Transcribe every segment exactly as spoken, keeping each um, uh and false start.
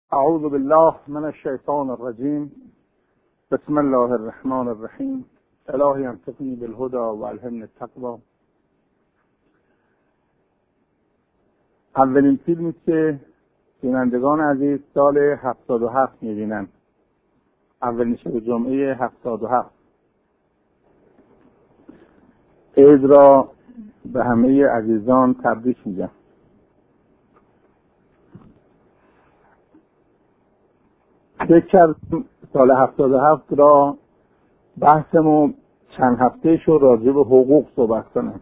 اعوذ بالله من الشیطان الرجیم. بسم الله الرحمن الرحیم. الهی انصفنی بالهدى و الهمنی التقوی. اولین فیلمی که بینندگان عزیز سال هفتاد و هفت می‌بینند، اولین شب جمعه هفتاد و هفت. عید را به همه عزیزان تبریک میگم. فکر کردم سال هفتاد و هفت را بحثمو چند هفته شو راجع به حقوق صحبت کنم.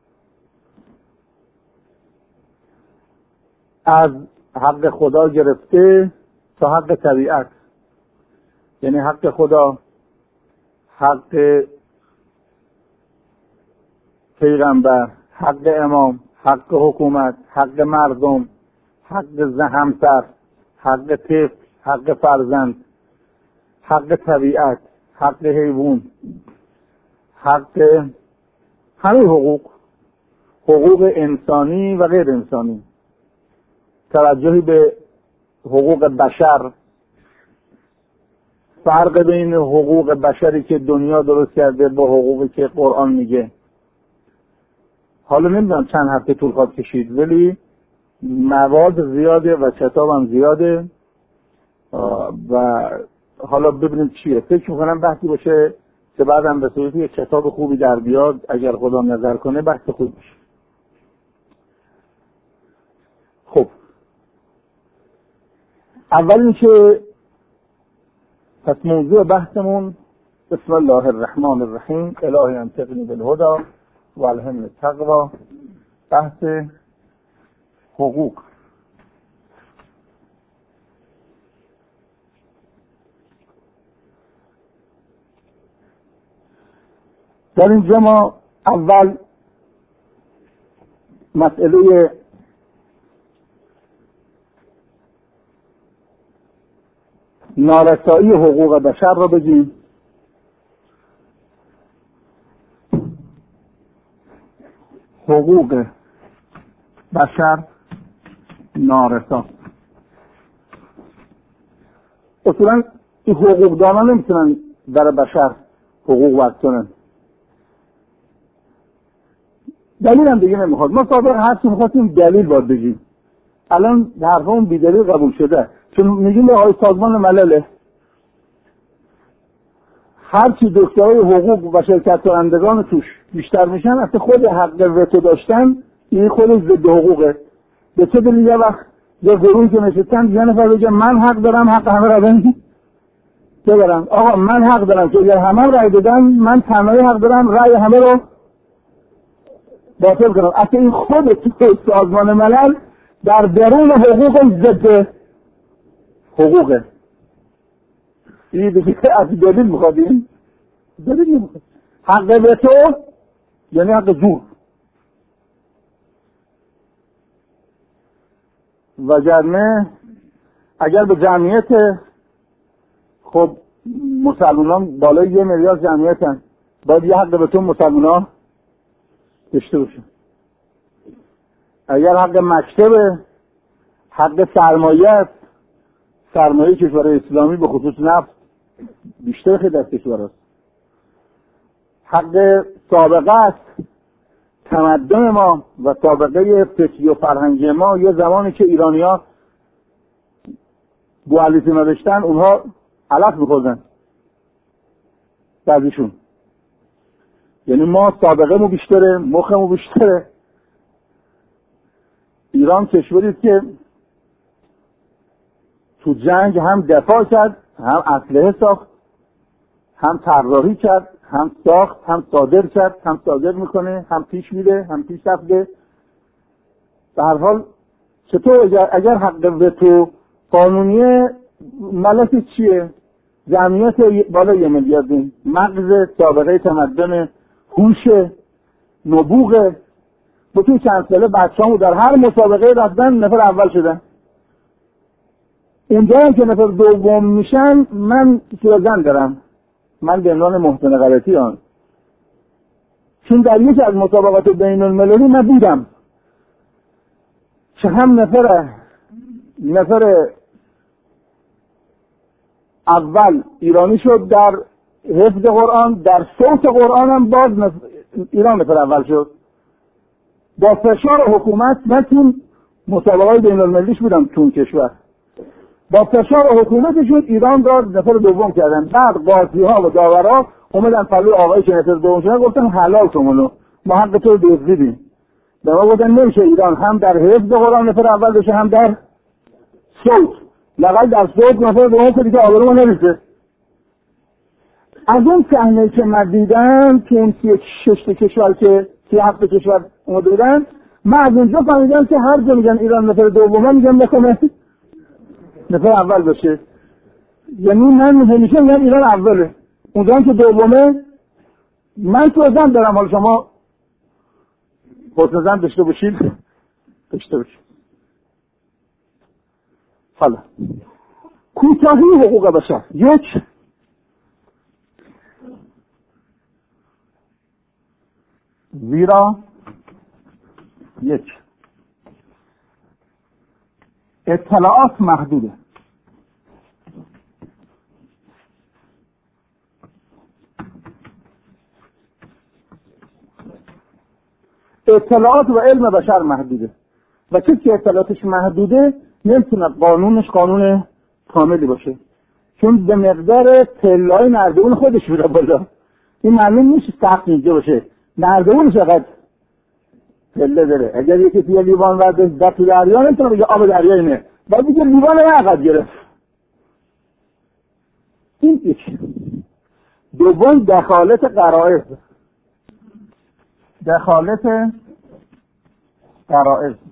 از حق خدا گرفته تا حق طبیعت، یعنی حق خدا، حق پیغمبر، حق امام، حق حکومت، حق مردم، حق همسر، حق طفل، حق فرزند، حق طبیعت، حق حیوان، حق همه حقوق، حقوق انسانی و غیر انسانی. توجهی به حقوق بشر، فرق بین حقوق بشری که دنیا درست کرده با حقوقی که قرآن میگه. حالا نمیدونم چند هفته طول خواهد کشید، ولی مواد زیاده و کتابم زیاده و حالا ببینیم چیه. فکر میکنم بحثی باشه که بعدم به صورت یک کتاب خوبی در بیاد، اگر خدا نظر کنه بحث خوب باشه. خب اول اینکه پس موضوع بحثمون بسم الله الرحمن الرحیم. الهی انصفنی بالهدى و الهمنی التقوی. بحث حقوق. در اینجا ما اول مسئله نارسایی حقوق بشر را بگیم. حقوق بشر نارسا. اصولا این حقوق دانا نمیتونن در بشر حقوق وضع کنن. دلیل هم دیگه نمیخواد. ما سابق هر چی میخواستیم دلیل باید بگیم. الان حرفمون بی دلیل قبول شده، چون میگیم آقای سازمان ملل هرچی دکترای حقوق و شرکت کنندگان توش بیشتر میشن، اصلا خود حق وتو داشتن این خودش ضد حقوقه. به چه دلیل یه وقت یه گروهی که نشستن یه نفر بگه من حق دارم حق همه را بدن ببرم. آقا من حق دارم که اگر همه رأی بدن، من تنهایی حق دارم رأی همه رو باطل کنم. اصلا این خود تو سازمان ملل در درون حقوق ضد حقوقه. این دیگه از دلیل میخوادیم؟ دلیل نمیخواد. حق وتو یعنی حق زور. وگرنه اگر به جمعیت، خب مسلمانان بالای یه میلیارد جمعیتن، باید یه حق وتو مسلمانان داشته باشن. اگر حق مکتب، حق سرمایه است، سرمایه کشور اسلامی به خصوص نفت بیشتر خیلی از کشور است. حق سابقه است. تمدن ما و سابقه فکری و فرهنگی ما یه زمانی که ایرانی ها گوالیسی نداشتن، اونها علف میخوردن بعضیشون. یعنی ما سابقه مو بیشتره، مخمو بیشتره. ایران کشوری است که تو جنگ هم دفاع کرد، هم اسلحه ساخت، هم طراحی کرد، هم ساخت، هم صادر کرد، هم صادر میکنه، هم پیش میره، هم پیش رفته. به هر حال چطور اگر, اگر حق وتو قانونیه، ملت چیه؟ جمعیت بالا یه میلیاردین، مغز، سابقه تمدن، هوش، نبوغ. با توی چند ساله بچه‌هامو در هر مسابقه رفتن نفر اول شدن. اونجا هم که نفر دوم میشن، من سیازن دارم، من به عنوان محسن غلطی آن، چون در یکی از مسابقات بین المللی من بودم که هم نفر نفر اول ایرانی شد در حفظ قرآن، در صوت قرآن هم باز نف... ایران نفر اول شد. با فشار حکومت، من تون مسابقات بین المللیش بودم تون کشور، با فشار حکومتشون ایران را نفر دوم کردن. بعد قاضی ها و داورا اومدن پلوی آقایی که نفر دوم شدن گفتن حلال کنونو، ما حق تو رو دزدیدیم. به ما گفتن نمیشه ایران هم در حفظ قرآن نفر اول بشه هم در صوت. لقد در صوت نفر دوم که دیگه آبرو ما نمیشه. از اون صحنه که من دیدم که اون سی شش کشور که سی هفت کشور اومده بودن، من از اونجا فهمیدم که هر جا میگن ایران نفر دومه میگن بکنه نفر اول بشه. یعنی من همیشه میگم ایران اوله، اونجا که دومه. من تو زن دارم، حالا شما حسن زن داشته باشید داشته باشید. حالا کوتاهی حقوق بشر. یک، زیرا یک اطلاعات محدوده. اطلاعات و علم بشر محدوده و کسی که اطلاعاتش محدوده نمیتونه قانونش قانون کاملی باشه، چون به مقدار پله‌های نردبون خودش میره بالا. این معلوم نیست سخت اینجا باشه، نردبون چقدر پله داره. اگر یکی توی لیوان ورده در توی دریا نمیتونه بگه آب دریا اینه، باید بگه لیوان عقد گرفت. این یک. دوم دخالت غرائز. دخالت غرائز.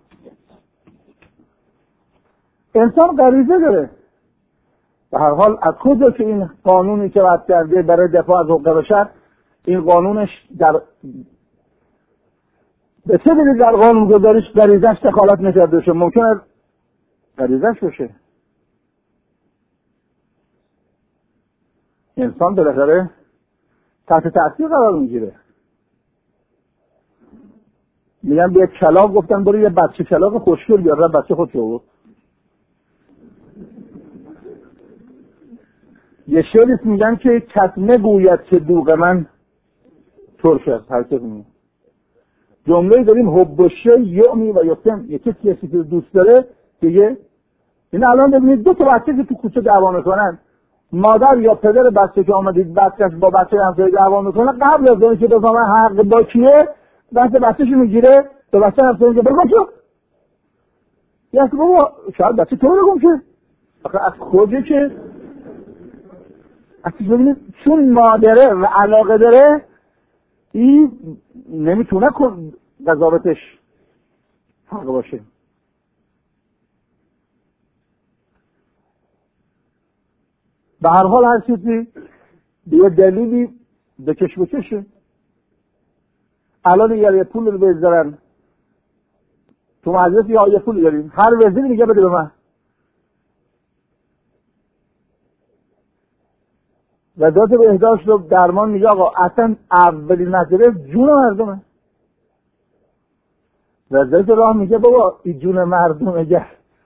انسان غریزه داره. به هر حال از کجا که این قانونی که وضع کرده برای دفاع از حقوق بشر، این قانونش در به چه دلیل در قانون گذاریش غریزش دخالت نکرده باشه؟ ممکنه غریزش باشه. انسان بالاخره تحت تاثیر قرار میگیره. میگم به یک کلاغ گفتن برو یه بچه کلاغ خوشگل بیار، بچه خودش آورد. یه شعری میگن که کس نگوید که دوغ من ترش است. هر کس میگه جمله داریم حب و شی یعمی و یقتم. یکی کسی که دوست داره دیگه. این الان ببینید دو تا بچه که تو کوچه دعوا میکنن، مادر یا پدر بچه که آمدید بچه‌ش با بچه همسایه دعوا میکنه، قبل از اینکه بفهمه حق با کیه دست بچه‌شو میگیره به بچه همسایه میگه بگم شو. یا که بابا شاید بچه تو رو گم شه. آخه از کجا که اصلا ببینید چون مادره و علاقه داره این نمیتونه قضاوتش حق باشه. به هر حال هر چیزی یه دلیلی به کش بکشه. الان یه پول رو بذارن تو مجلس یا یه پول داریم، هر وزیری میگه بده به من. وزارت بهداشت رو درمان میگه آقا اصلا اولین مسئله جون مردمه. وزارت راه میگه بابا این جون مردم اگر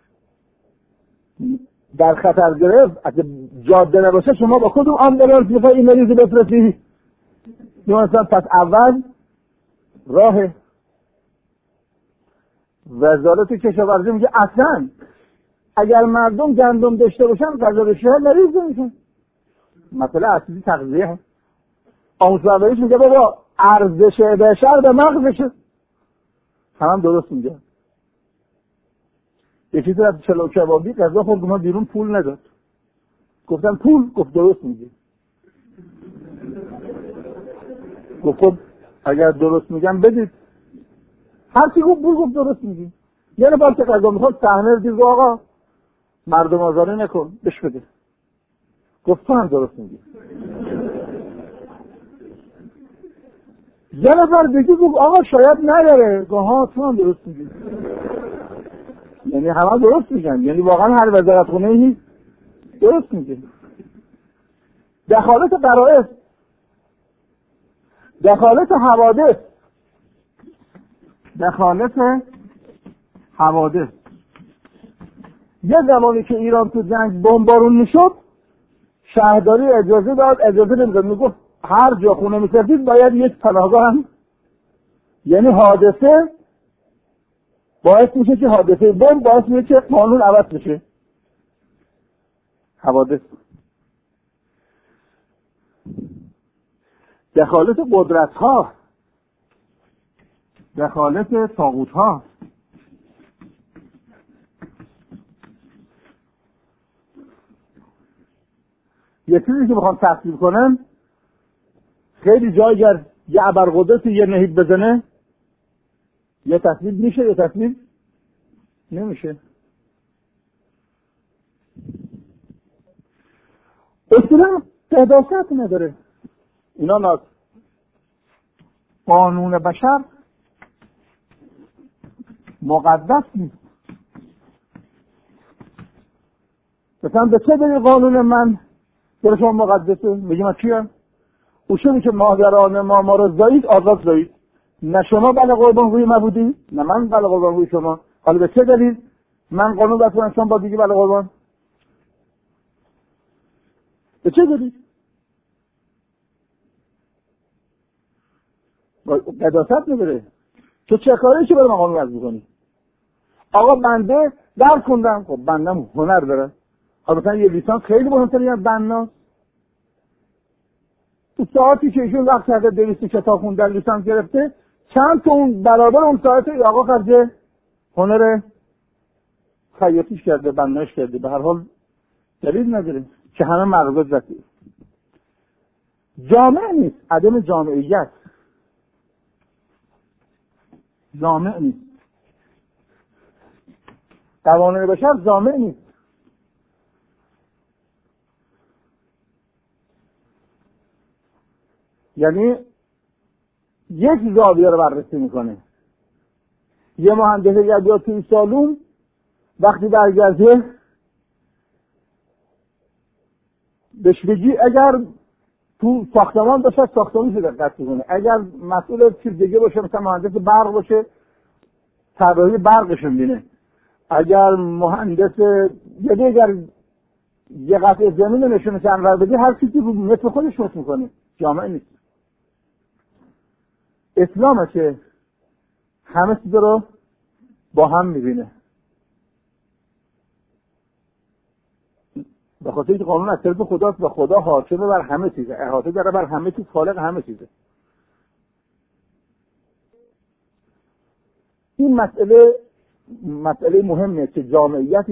در خطر گرفت اگه جاده نباشه شما با کدوم آمبولانس میخوای این مریض بفرستی؟ مثلا پس اول راه. وزارت کشاورزی میگه اصلا اگر مردم گندم داشته باشن غذا بشه مریض نمیشن. مثلا اصلی تغذیه هست. آموزش میگه بابا ارزش بشر به مغزشه. هم, هم درست میگه. یکی تو از چلو کبابی غذا خورد ما بیرون پول نداد. گفتم پول؟ گفت درست میگه. گفت اگر درست میگم بدید. هر کی گفت پول گفت درست میگی. یه نفر که غذا میخواد صحنه دید آقا مردم آزاری نکن بش بده. گفت هم درست میگی. یه نفر دیگه گفت آقا شاید نداره. گفت ها تو هم درست میگی. یعنی همه درست میگن. یعنی واقعا هر وزارت خونه ای درست میگه. دخالت غرائز، دخالت حوادث، دخالت حوادث. یه زمانی که ایران تو جنگ بمبارون میشد شهرداری اجازه داد، اجازه نمیداد، میگفت هر جا خونه میسازید باید یک پناهگاه هم. یعنی حادثه باعث میشه که حادثه بمب باعث میشه که قانون عوض بشه. حوادث دخالت قدرت ها، دخالت طاغوت ها. یه چیزی که بخوام تصویر کنم، خیلی جای گر یه ابرقدرتی یه نهیب بزنه یه تصویر میشه، یه تصویر نمیشه. اصلا تداست نداره. اینا ناز قانون بشر مقدس نیست. مثلا به چه دلیل قانون من برای شما مقدسه؟ میگیم چیه؟ اصولی که مادران ما ما رو زایید آزاد زایید. نه شما بله قربان روی من بودی، نه من بله قربان روی شما. حالا به چه دلیل من قانون بکنم شما با دیگه بله قربان؟ به چه دلیل؟ قداست نداره. تو چه کاری که برای من قانون وضع می‌کنی؟ آقا بنده درس خوندم، خب بندم هنر داره. حالا مثلا یه لیسانس خیلی مهمتره از بنا. تو ساعتی که ایشون وقت کرده دویست کتاب خوندن لیسانس گرفته، چند تا اون برابر اون ساعت آقا خرج هنر خیاطیش کرده، بناش کرده. به هر حال دلیل نداره که همه مرغوب زدی. جامع نیست، عدم جامعیت جامع نیست. قوانین بشر جامع نیست. یعنی یک زاویه رو بررسی میکنه. یه مهندس یا توی سالون وقتی برگرده بهش بگی اگر تو ساختمان باشه ساختمانی رو دقت کنه، اگر مسئول چیز دیگه باشه مثلا مهندس برق باشه طراحی برقشون بینه، اگر مهندس دیگه اگر یه قطعه زمین رو نشونه چند بده هر چیزی رو متر خودش متر میکنه. جامعه نیست. اسلامه که همه چیز رو با هم میبینه. به خاطر اینکه قانون از طرف خداست و خدا حاکمه بر همه چیزه، احاطه داره بر همه چیز، خالق همه چیزه. این مسئله مسئله مهمه که جامعیت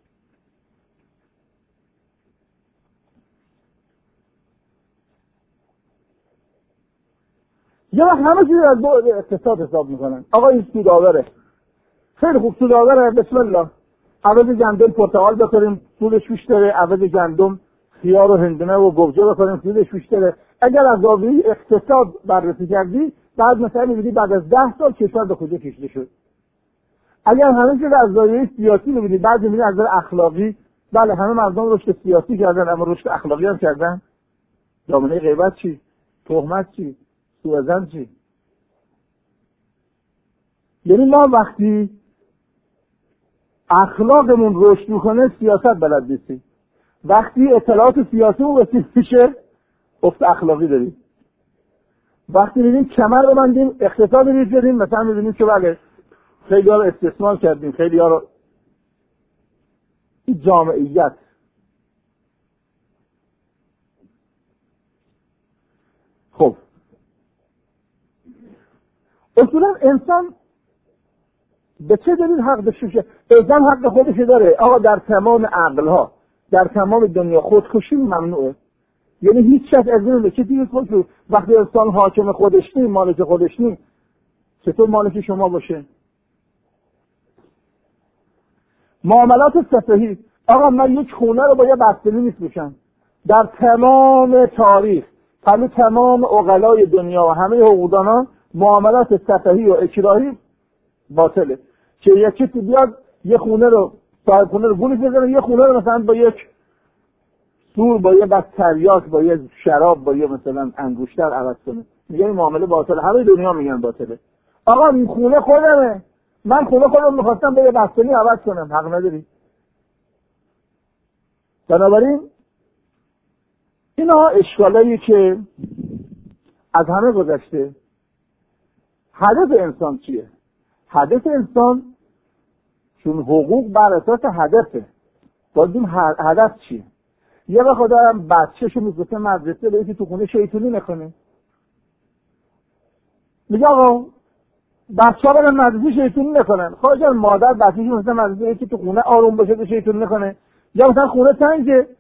یا همه چیز از بعد اقتصاد حساب میکنن. آقا این سودآوره، خیلی خوب سودآوره، بسم الله. عوض گندم پرتقال بخوریم سودش بیشتره، عوض گندم خیار و هندونه و گوجه بخوریم سودش بیشتره. اگر از زاویه اقتصاد بررسی کردی بعد مثلا می‌بینی بعد از ده سال کشور به کجا کشیده شد. اگر همه چیز از زاویه سیاسی می‌بینی بعد می‌بینی از نظر اخلاقی بله همه مردم رشد سیاسی کردن اما رشد اخلاقی هم کردن. دامنه غیبت چی؟ تهمت چی؟ سوءظن چی؟ یعنی ما وقتی اخلاقمون رشد میکنه سیاست بلد نیستیم. وقتی اطلاعات سیاسیمون رسید میشه افت اخلاقی داریم. وقتی میبینیم کمر رو بندیم اقتصاد ریز داریم، مثلا میبینیم که بله خیلی ها رو استثمار کردیم، خیلی ها رو. این جامعیت. خب اصولا انسان به چه دلیل حق داشته؟ انسان حق خودش داره. آقا در تمام عقلها در تمام دنیا خودکشی ممنوعه. یعنی هیچ کس از این که دیگه خودش وقتی انسان حاکم خودش نیست، مالک خودش نیست، چطور مالک شما باشه؟ معاملات سفهی. آقا من یک خونه رو با یه بستنی میفروشم. در تمام تاریخ همه تمام عقلای دنیا و همه حقوقدانا معاملات سفهی و اکراهی باطله. که یکی تو بیاد یه خونه رو صاحب خونه رو گولش بزنه، یه خونه رو مثلا با یک سور با یه بس تریاک با یه شراب با یه مثلا انگشتر عوض کنه، میگن این معامله باطله. همه دنیا میگن باطله. آقا این خونه خودمه، من خونه خودم میخواستم به یه بستنی عوض کنم، حق نداری. بنابراین اینا اشکالایی که از همه گذشته. هدف انسان چیه؟ هدف انسان چون حقوق بر اساس هدفه، باید بیم هدف چیه؟ یه وقت آدم بچه‌شو میفرسته مدرسه به اینکه تو خونه شیطونی نکنه. میگه آقا بچه‌ها برن مدرسه شیطونی نکنن. خواهش مادر بچه‌شو میفرسته مدرسه که تو خونه آروم باشه و شیطونی نکنه. یا مثلا خونه تنگه،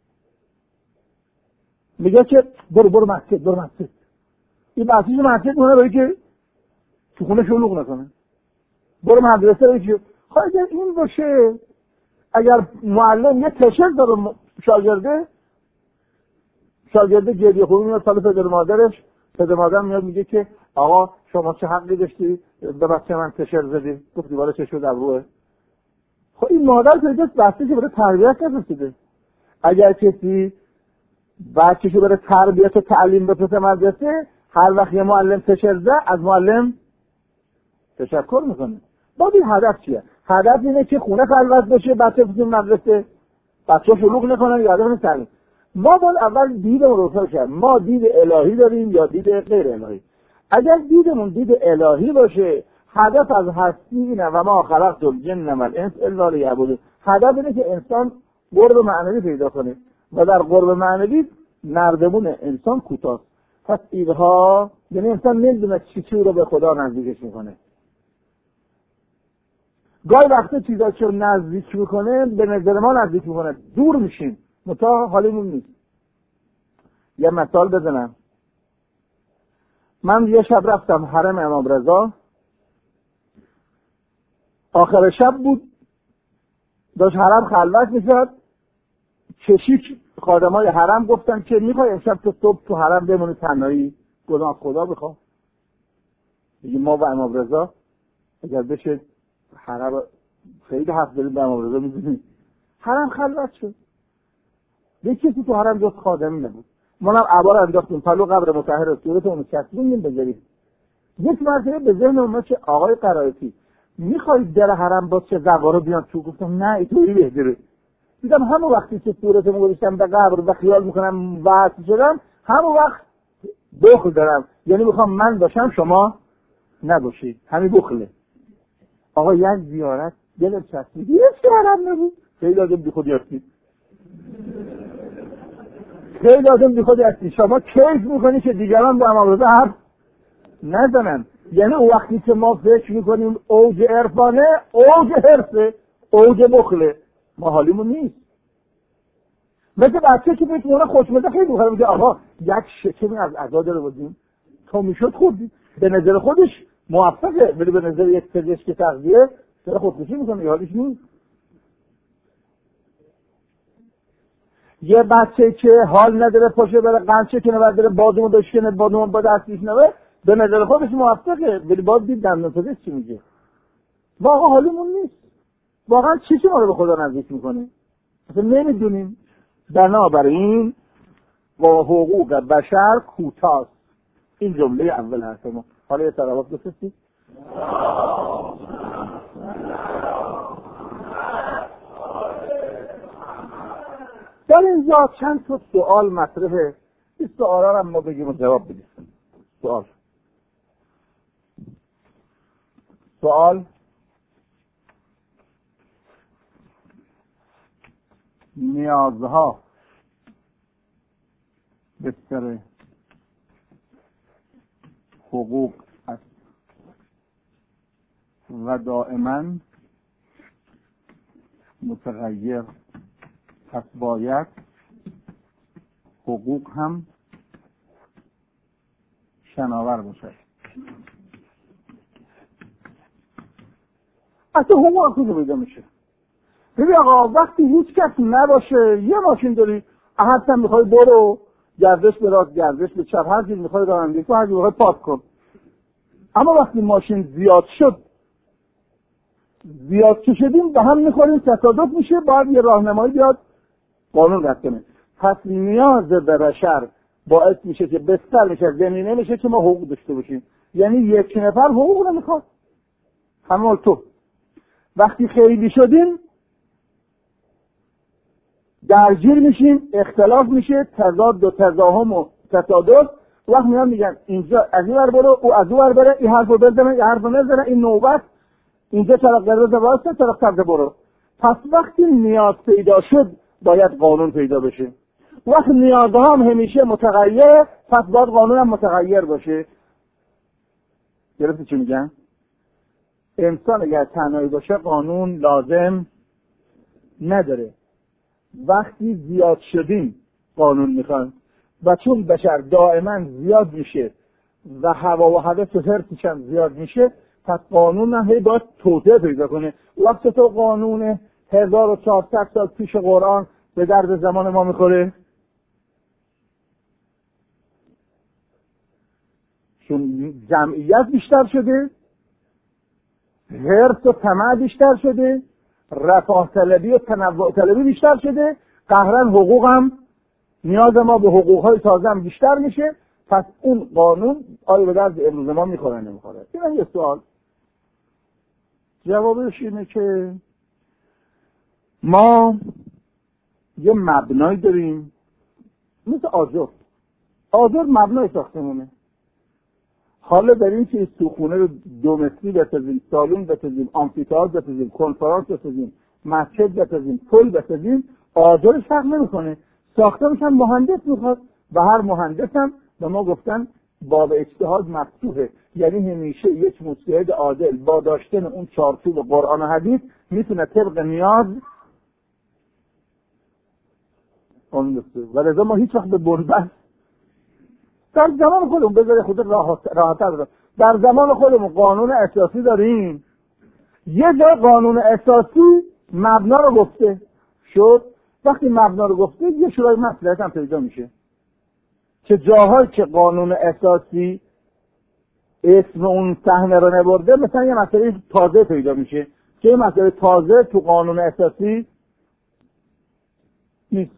میگه که برو برو مسجد برو مسجد. این بچه‌شو مسجد مونه برای که تو خونه شلوغ نکنه. برو مدرسه برای که خواهش این باشه. اگر معلم یه تشر داره شاگرده شاگرده گریه خوبی میاد سال پدر مادرش، پدر مادر میاد میگه که آقا شما چه حقی داشتی به بچه من تشر زدی؟ گفتی بالا چشم در روه. خب این مادر پیداست بچه‌شو برای تربیت نرسیده. اگر کسی بچه‌شو برای تربیت و تعلیم بفرسته مدرسه، هر وقت یه معلم تشر زد از معلم تشکر میکنه. بعد این هدف چیه؟ هدف اینه که خونه خلوت باشه، بچه بزن مدرسه، بچه‌ها شلوغ نکنن، یادمون تعلیم. ما باید اول دیدمون رو روشن کنیم. ما دید الهی داریم یا دید غیر الهی؟ اگر دیدمون دید الهی باشه، هدف از هستی اینه و ما خلقت الجن والانس الا لیعبدون. هدف اینه که انسان قرب معنوی پیدا کنه و در قرب معنوی نردمون انسان کوتاست. پس اینها یعنی انسان نمیدونه چی چی رو به خدا نزدیکش میکنه. گاهی وقتا چیزا که نزدیک میکنه به نظر ما نزدیک میکنه، دور میشیم متا حالیمون نیست. یه مثال بزنم. من یه شب رفتم حرم امام رضا، آخر شب بود، داشت حرم خلوت میشد. کشیک خادمای حرم گفتن که میخوای امشب تو صبح تو حرم بمونی تنهایی؟ گناه خدا بخواه. دیگه ما و امام رضا اگر بشه حرم خیلی حرف داریم به امام رضا میدونیم. حرم خلوت شد، یک کسی تو حرم جز خادمی نبود. ما هم عبا رو انداختیم پلو قبر مطهر صورتمون چسبوندیم بذاریم. یک مرتبه به ذهن اومد که آقای قرائتی میخوای در حرم باز چه زوارو بیان تو؟ گفتم نه اینطوری بهتره. دیدم همون وقتی که صورتمو گذاشتم به قبر و خیال میکنم واسه شدم، همون وقت بخل دارم، یعنی میخوام من باشم شما نباشید. همین بخله. آقا یک زیارت دلم چسبید، یه حرم نبود. خیلی آدم بی خودی هستی، خیلی آدم بی خودی هستی. شما کیف میکنی که دیگران با امام رضا حرف نزنن. یعنی او وقتی که ما فکر میکنیم اوج عرفانه، اوج حرفه، اوج بخله، ما حالیمون نیست. مثل بچه که بهش مونه خوشمزه خیلی بخوره میگه آقا یک شکمی از عزا داره بودیم تا میشد خوردیم. به نظر خودش موفقه، ولی به نظر یک پزشک تغذیه داره خودکشی میکنه، حالش نیست. یه بچه که حال نداره پاشه بره قنچه کنه و بره بادومو بشکنه، بادومو با دستیش نوه، به نظر خودش موفقه، ولی باید دید دندان پزشک چی میگه. واقعا حالیمون نیست. واقعا چی چی ما رو به خدا نزدیک میکنه اصلا نمیدونیم. بنابراین و حقوق بشر کوتاست. این جمله اول هست. ما حالا یه صلوات بفرستید. در اینجا چند تا سوال مطرحه. این سوالا رو ما بگیم و جواب بدیم. سوال سوال نیازها بستر حقوق است و دائما متغیر. پس باید حقوق هم شناور باشد. اصلا حقوق کجا پیدا میشه؟ ببین آقا وقتی هیچ کس نباشه، یه ماشین داری، احتم میخوای برو گردش به راست گردش به چپ، هر چیز میخوای رانندگی کن، هر چیز میخوای پاک کن. اما وقتی ماشین زیاد شد، زیاد که شدیم به هم میخوریم، تصادف میشه، باید یه راهنمایی بیاد قانون رد کنه. پس نیاز به بشر باعث میشه که بستر میشه، زمینه میشه که ما حقوق داشته باشیم. یعنی یک نفر حقوق نمیخواد. همون تو وقتی خیلی شدیم درگیر میشیم، اختلاف میشه، تضاد و تضاهم و تصادف. وقت میان میگن اینجا از این ور برو، او از اون ور بره، این حرفو بزنه، این حرفو نزنه، این نوبت اینجا طرف قرمز واسه، طرف سبز برو. پس وقتی نیاز پیدا شد باید قانون پیدا بشه. وقت نیازها هم همیشه متغیر، پس باید قانون هم متغیر باشه. گرفتی چی میگن؟ انسان اگر تنهایی باشه قانون لازم نداره. وقتی زیاد شدیم قانون میخوان و چون بشر دائما زیاد میشه و هوا و حدث و حرفش هم زیاد میشه، پس قانون هم هی باید توسعه پیدا کنه. وقت تو قانون هزار و چهارصد سال پیش قرآن به درد زمان ما میخوره؟ چون جمعیت بیشتر شده، حرص و طمع بیشتر شده، رفاه طلبی و تنوع طلبی بیشتر شده، قهرن حقوق هم، نیاز ما به حقوقهای تازه هم بیشتر میشه. پس اون قانون آیا به درد امروز ما میخوره نمیخوره؟ این یه سوال. جوابش اینه که ما یه مبنایی داریم مثل آجر. آجر مبنای ساختمونه. حالا داریم که سوخونه رو دو متری بسازیم، سالون بسازیم، آمفی‌تئاتر بسازیم، کنفرانس بسازیم، مسجد بسازیم، پل بسازیم، آجرش فرق نمیکنه. ساختمش هم مهندس میخواد و هر مهندس هم به ما گفتن باب اجتهاد مفتوحه. یعنی همیشه یک مجتهد عادل با داشتن اون چارچوب قرآن و حدیث میتونه طبق نیاز اون بسته. و لذا ما هیچ وقت به بنبست در زمان خودمون بذاره خود راحتر بذاره. در زمان خودمون قانون اساسی داریم. یه جای قانون اساسی مبنا رو گفته شد. وقتی مبنا رو گفته یه شورای مصلحت هم پیدا میشه که جاهایی که قانون اساسی اسم اون صحنه رو نبرده، مثلا یه مسئله تازه پیدا میشه که یه مسئله تازه تو قانون اساسی نیست.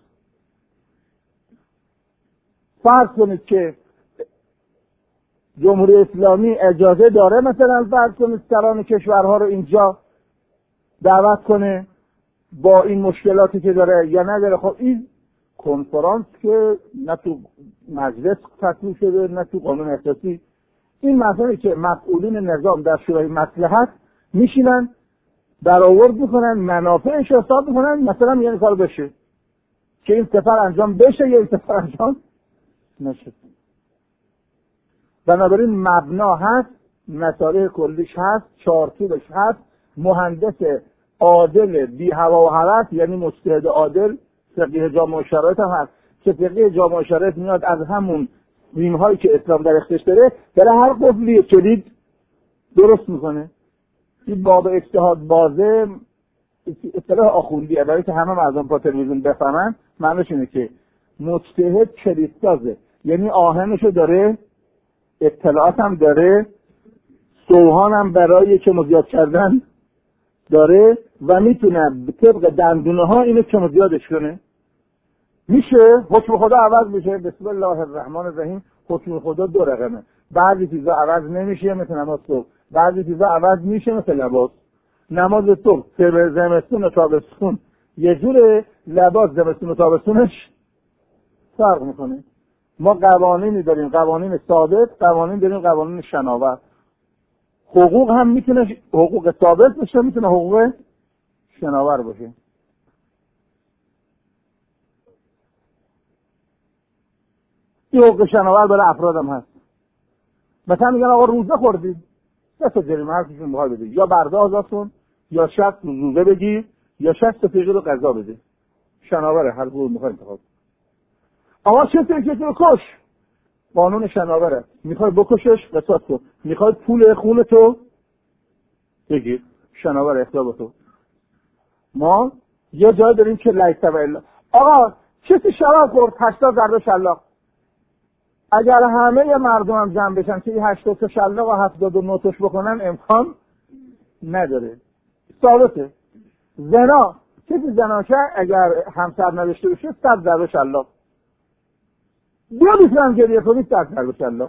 فرض کنید که جمهوری اسلامی اجازه داره مثلا فرض کنید سران کشورها رو اینجا دعوت کنه با این مشکلاتی که داره یا نداره. خب این کنفرانس که نه تو مجلس تصویب شده نه تو قانون اساسی. این مسئله که مسئولین نظام در شورای مصلحت میشینن برآورد میکنن، منافعش رو حساب میکنن، مثلا یه کار بشه که این سفر انجام بشه یا این سفر انجام نشه. بنابراین مبنا هست، مسائل کلیش هست، چارچوبش هست، مهندس عادل بی هوا و هوس یعنی مجتهد عادل، فقیه جامع شرایط هم هست که فقیه جامع شرایط میاد از همون ریم هایی که اسلام در اختیارش داره برای هر قفلی کلید درست میکنه. این باب اجتهاد بازه اصطلاح آخوندیه برای که همه مردم با تلویزیون بفهمن. معنیش اینه که مجتهد کلید سازه، یعنی آهنشو داره، اطلاعات هم داره، سوهان هم برای که مزیاد کردن داره و میتونه طبق دندونه ها اینو که مزیادش کنه. میشه حکم خدا عوض میشه. بسم الله الرحمن الرحیم. حکم خدا دو رقمه. بعضی چیزا عوض نمیشه مثل نماز صبح، بعضی چیزا عوض میشه مثل لباس. نماز صبح زمستون و تابستون یه جوره، لباس زمستون و تابستونش فرق میکنه. ما قوانینی داریم، قوانین ثابت، قوانین داریم قوانین شناور. حقوق هم میتونه حقوق ثابت باشه، میتونه حقوق شناور باشه. این حقوق شناور برای افراد هم هست. مثلا میگن آقا روزه خوردی، دست جریمه هستشون بخواه بده، یا برداشت کن، یا شصت روزه بگیر، یا شصت فقیر رو قضا بده. شناوره، هر گروه میخواه انتخاب. آقا چطور که تو کش، قانون شناوره، میخوای بکشش قصاص کن، میخوای پول خون تو بگیر، شناوره اختیار با تو. ما یه جای داریم که لیس و الا. آقا کسی شراب خورد هشتاد ضربه شلاق، اگر همه مردم هم جمع بشن که این هشتاد تا شلاق و هفتاد و نه تاش بکنن امکان نداره، ثابته. زنا، کسی زناشه اگر همسر نداشته باشه صد ضربه شلاق، دو بیسرم گریه کنید صد ضربه شلاق،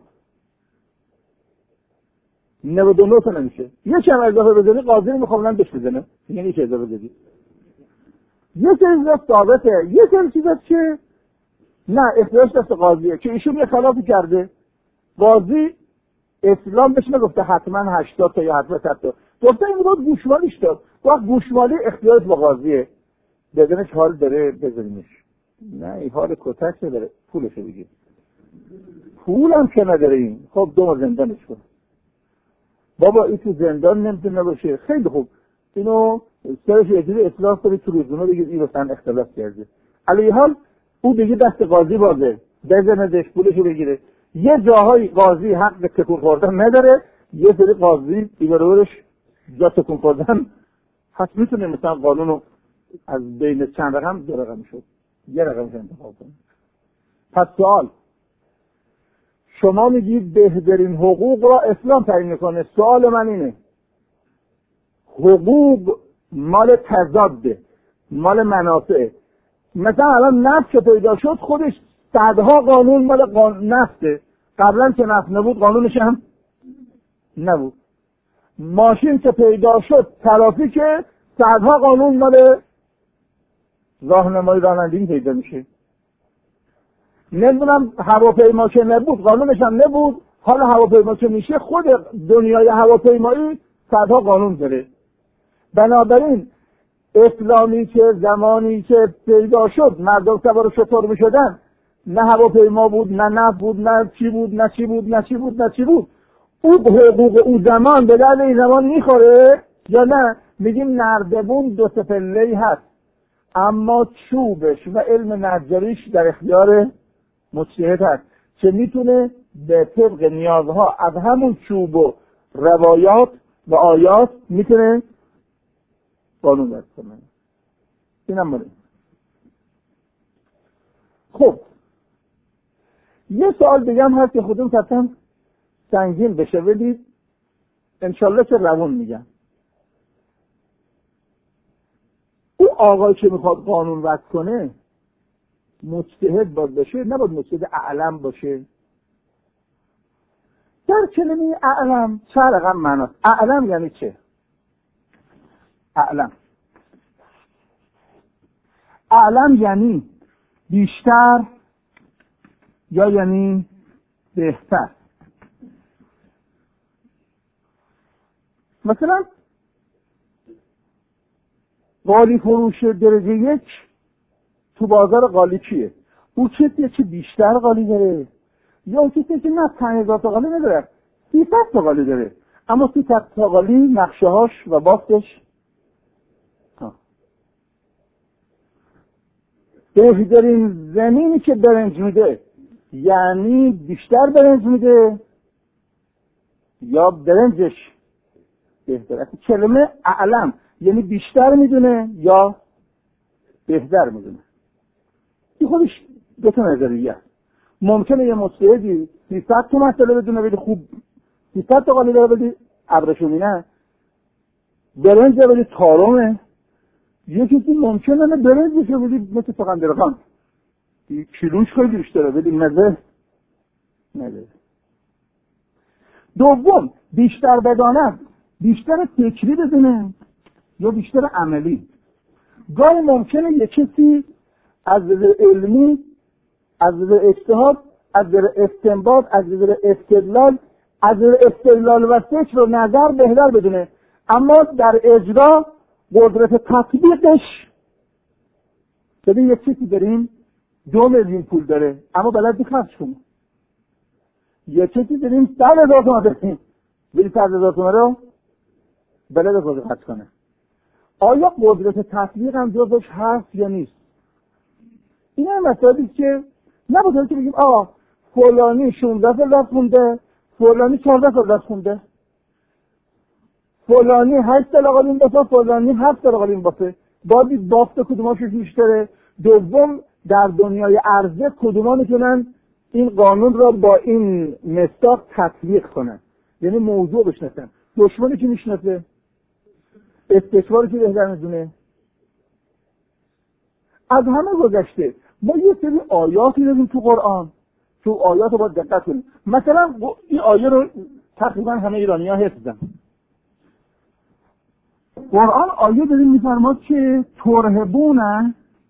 نود و نه تا نمیشه. یکی هم اضافه بزنی قاضی میخوام بهش بزنه، یعنی که اضافه بزنی. یه سری چیزا ثابته، یه سری چیزا که نه اختیارش دست قاضیه که ایشون یه خلافی کرده. قاضی اسلام بهش نگفته حتما هشتاد تا یا حتما صد تا، گفته این رو گوشمالیش داد. وقت گوشمالی اختیارش با قاضیه، بدنش حال داره بذارینش. نه این حال کتک نداره، پولشو بگیر. پول هم که نداره این، خب دو زندانش کن. بابا این تو زندان نمیتونه باشه، خیلی خوب اینو سرش اجازه اصلاح کنید تو روزنامه بگید این رفتن اختلاف کرده. علی حال او دیگه دست قاضی بازه، بزندش پولشو بگیره. یه جاهای قاضی حق به تکون خوردن نداره، یه سری قاضی دیگرورش جا تکون خوردن حس میتونه مثلا قانونو از بین چند رقم دو رقم شد یه رقمش انتخاب کنه. پس سوال، شما میگید بهترین حقوق را اسلام تعیین میکنه. سوال من اینه، حقوق مال تضاده، مال منافعه. مثلا الان نفت که پیدا شد خودش صدها قانون مال قانون نفته، قبلا که نفت نبود قانونش هم نبود. ماشین که پیدا شد ترافیک، صدها قانون مال راهنمایی رانندگی پیدا میشه. نمیدونم هواپیما که نبود قانونش هم نبود، حالا هواپیما که میشه خود دنیای هواپیمایی صدها قانون داره. بنابراین اسلامی که زمانی که پیدا شد مردم سوار شتر میشدن، نه هواپیما بود، نه نفت بود، نه چی بود، نه چی بود، نه چی بود، نه چی بود. او حقوق او زمان به درد این زمان میخوره یا نه؟ میگیم نردبون دو سپله‌ای هست، اما چوبش و علم نجاریش در اختیار مجتهد هست که میتونه به طبق نیازها از همون چوب و روایات و آیات میتونه قانون وضع کنه. اینم مونه. خب یه سوال دیگه هم هست که خودم کفتم سنگین بشه، بدید انشالله که روون میگم. او آقای که میخواد قانون وضع کنه مجتهد باید باشه، نباید مجتهد اعلم باشه. در کلمه اعلم چه رقم معناست؟ اعلم یعنی چه؟ اعلم اعلم یعنی بیشتر یا یعنی بهتر. مثلا قالی فروش درجه یک تو بازار قالی کیه؟ او کسیه که بیشتر قالی داره یا اون کسیه که نه پنج هزار تا قالی نداره، سیصد تا قالی داره، اما سیصد تا قالی نقشه هاش و بافتش بهترین زمینی که برنج میده یعنی بیشتر برنج میده یا برنجش بهتره. کلمه اعلم یعنی بیشتر میدونه یا بهتر میدونه. این خودش دو تا نظریه است. ممکنه یه مجتهدی سیصد تا مسئله بدونه ولی خوب سیصد تا قالی داره ولی ابرشونینه، برنج ولی تارمه. یکی که ممکنه نه برنج بشه ولی مثل سقندرقان کیلوش خیلی بیشتره ولی مزه نداره. دوم، بیشتر بدانه بیشتر فکری بدونه یا بیشتر عملی. گاهی ممکنه یک کسی از نظر علمی، از نظر اجتهاد، از نظر استنباط، از نظر استدلال، از نظر استدلال و فکر و نظر بهتر بدونه، اما در اجرا قدرت تطبیقش. ببین یک کسی داریم دو میلیون پول داره اما بلد نیست خرج کنه. یک کسی داریم صد هزار تومان داریم ولی صد هزار تومان رو بلد خرج کنه. آیا قدرت تطبیق هم جزش هست یا نیست؟ این هم مسائلی که نباید که بگیم آقا فلانی شانزده سال درس خونده، فلانی چهارده سال درس خونده، فلانی هشت سال قالین باسه، فلانی هفت سال قالین باسه. باید بافت کدوماشون بیشتره. دوم، در دنیای عرضه کدوما میتونن این قانون را با این مصداق تطبیق کنن، یعنی موضوع بشناسن. دشمنی که میشناسه، استکباری که بهتر میدونه. از همه گذشته ما یه سری آیاتی داریم تو قرآن، تو آیات رو باید دقت کنیم. مثلا این آیه رو تقریبا همه ایرانی ها حفظن. قرآن آیه داریم میفرماد که ترهبون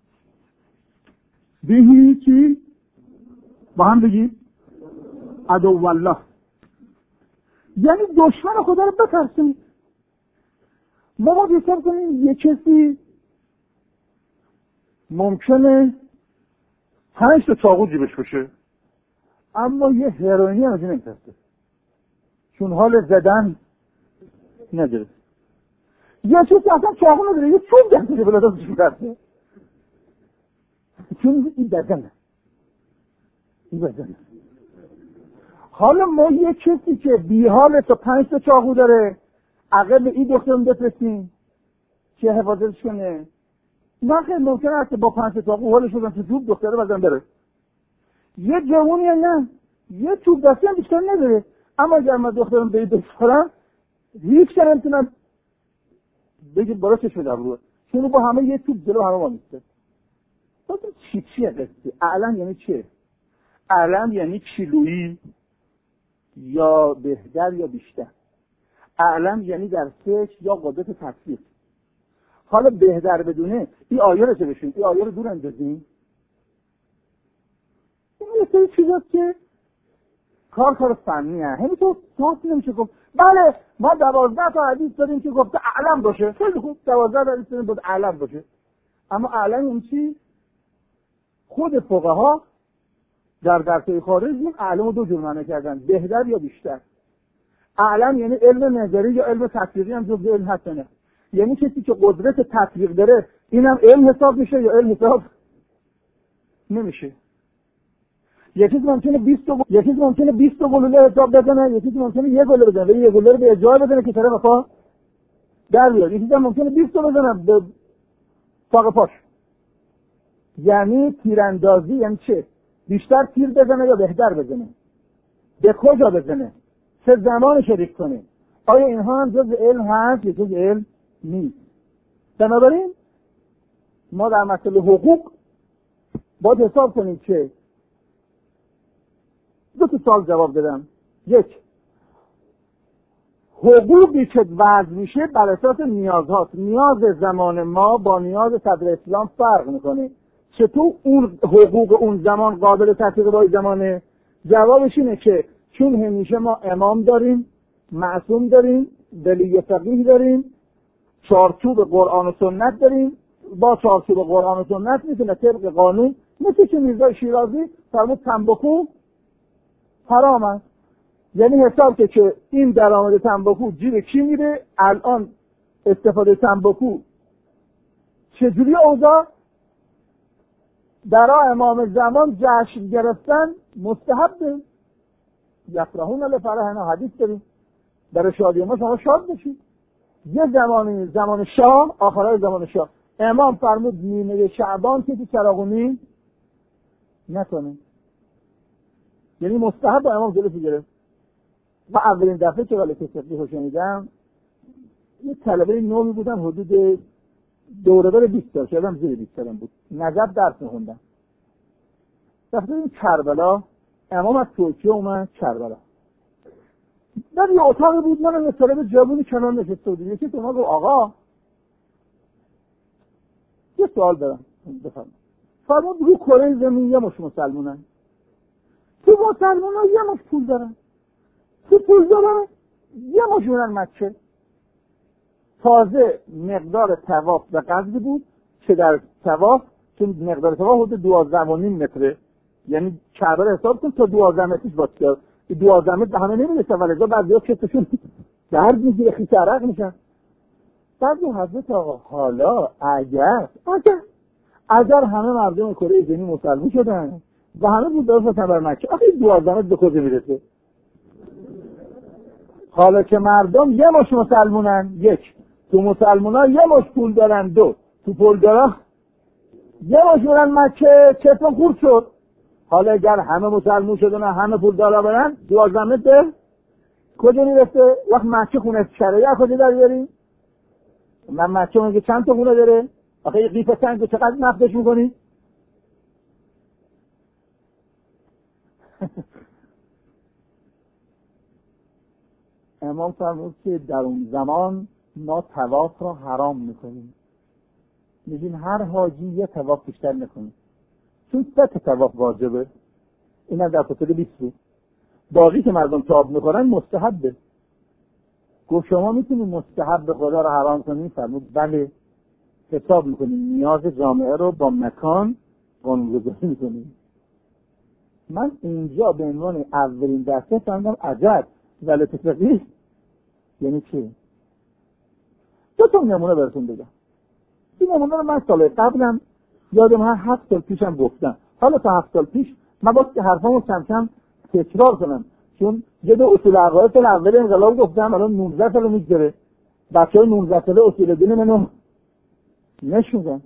بهی چی؟ با هم بگید عدو الله، یعنی دشمن خدا رو بترسید. ما ما بیشتر کنیم یه کسی ممکنه پنج تا چاقو جیبش باشه اما یه هروئینی از این نمیترسه چون حال زدن نداره. یه کسی اصلا چاقو نداره یه چوب دسته بلا دستش میترسه چون این بدنه این بدنه. حالا ما یه کسی که بی حال تا پنج تا چاقو داره عقب این دخترم بفرستیم که حفاظتش کنه، من خیلی ممکنه هست با پنج تا چاقو حالش بزن تو چوب دختره بزن بره. یه جوونی نه یه چوب دستی هم بیشتر نداره اما اگر من دخترم به این دخترم هیچ کار نمیتونم بگید بالا چشم در روه چون با همه یه چوب جلو همه ما نیسته. بازم چی چیه قصه؟ اعلم یعنی چیه؟ اعلم یعنی کیلویی یا بهتر یا بیشتر. اعلم یعنی در فکر یا قدرت تفکر. حالا بهتر بدونه این آیه رو چه بشین؟ این آیه رو دور اندازیم. این یه سری چیزاست که کار کار فنی هست. همین تو ساعتی نمیشه گفت بله ما دوازده تا حدیث داریم که گفته اعلم باشه. خیلی خوب دوازده تا حدیث داریم بود اعلم باشه. اما اعلم این چی؟ خود فقها در درسای خارج این اعلم رو دو جور معنی کردن، بهتر یا بیشتر. اعلم یعنی علم نظری یا علم تطبیقی هم جزء علم هست نه. یعنی کسی که قدرت تطبیق داره اینم علم حساب میشه یا علم حساب نمیشه. یکی ممکنه بیست تا یکی ممکنه بیست تا گلوله حساب بزنه، یکی ممکنه یک گلوله بزنه، ولی یک گلوله رو به اجازه بزنه که طرف پا در بیاد. یکی ممکنه بیست تا بزنه به ساق پاش. یعنی تیراندازی یعنی چه؟ بیشتر تیر بزنه یا بهتر بزنه؟ به کجا بزنه؟ چه زمان شریک کنه؟ آیا اینها هم جز علم هست یا جز علم نیست؟ بنابراین ما در مسئله حقوق باید حساب کنیم که دو تا سوال جواب بدم. یک، حقوقی که وضع میشه بر اساس نیازهاست. نیاز زمان ما با نیاز صدر اسلام فرق میکنه. چطور اون حقوق اون زمان قابل تطبیق با زمانه؟ جوابش اینه که چون همیشه ما امام داریم، معصوم داریم، ولی فقیه داریم، چارچوب قرآن و سنت داریم، با چارچوب قرآن و سنت میتونه طبق قانون مثل که میرزا شیرازی فرمود تنباکو حرام است. یعنی حساب که که این درآمد تنباکو جیب کی میره، الان استفاده تنباکو چجوری اوضاع، در امام زمان جشن گرفتن مستحبه. یفرحون لفرحنا حدیث داریم در شادی ما شما شاد بشید. یه زمانی زمان شام آخرای زمان شام امام فرمود نیمه شعبان کسی چراغونی نکنه، یعنی مستحب امام جلوشو گرفت. و اولین دفعه که ولی تصدیق رو شنیدم یه طلبه نومی بودم حدود دوره بر بیست سال شدم زیر بیست سالم بود، نجف درس میخوندم. رفتم این کربلا امام از ترکیه اومد کربلا. در یه اتاقی بود من یه طالب جوونی کنار نشسته بود. یکی تو ما گفت آقا یه سوال دارم بفرمایید. فرمود رو کره زمین یه مش مسلمونن، تو مسلمونا یه مش پول دارن، تو پول دارن یه مش میرن مکه. تازه مقدار طواف و قصد بود که در طواف چون مقدار طواف حدود دوازده و نیم متره، یعنی کعبه رو حساب کن تا دوازده مترش باشه. این دوازده متر به همه نمیرسه ولی ازا بعضی‌ها کتشون درد میگیره خیس عرق میشن. بعضی حضرت آقا حالا اگر اگر اگر همه مردم کره زمین مسلمان شدن و همه بود دارستن بر مکه، آخه این دوازده متر به کجا میرسه؟ حالا که مردم یه مش مسلمونن، یک تو مسلمونا یه مش پول دارن، دو تو پول دارن یه مش میرن مکه، چطور خورد شد؟ حالا اگر همه مسلمون شدن همه پول دارا برن دوازده متر کجا میرسه؟ وقت مکه خونه شرعیه کجا در بیاریم؟ من مکه اون که چند تا خونه داره؟ آخه یه قیف سنگ رو چقدر نفدش میکنی؟ امام فرمود که در اون زمان ما طواف را حرام میکنیم، میگیم هر حاجی یه طواف بیشتر نکنه، چون سه تا طواف واجبه. اینم در فصل بیست بود. باقی که مردم طواف میکنن مستحبه. گفت شما میتونید مستحب خدا رو حرام کنید؟ فرمود بله. حساب میکنید نیاز جامعه رو با مکان قانون‌گذاری میکنید. من اینجا به عنوان اولین دسته فهمیدم عجب ولایت فقیه یعنی چی؟ دو تا نمونه براتون بگم. این نمونه رو من سال قبلم یادم هست هفت سال پیشم گفتم. حالا تا هفت سال پیش من باید که حرفامو کم کم تکرار کنم، چون یه دو اصول عقاید سال اول انقلاب گفتم، الان نوزده سال میگذره. بچه‌های نوزده ساله اصول دین منو نشوندن.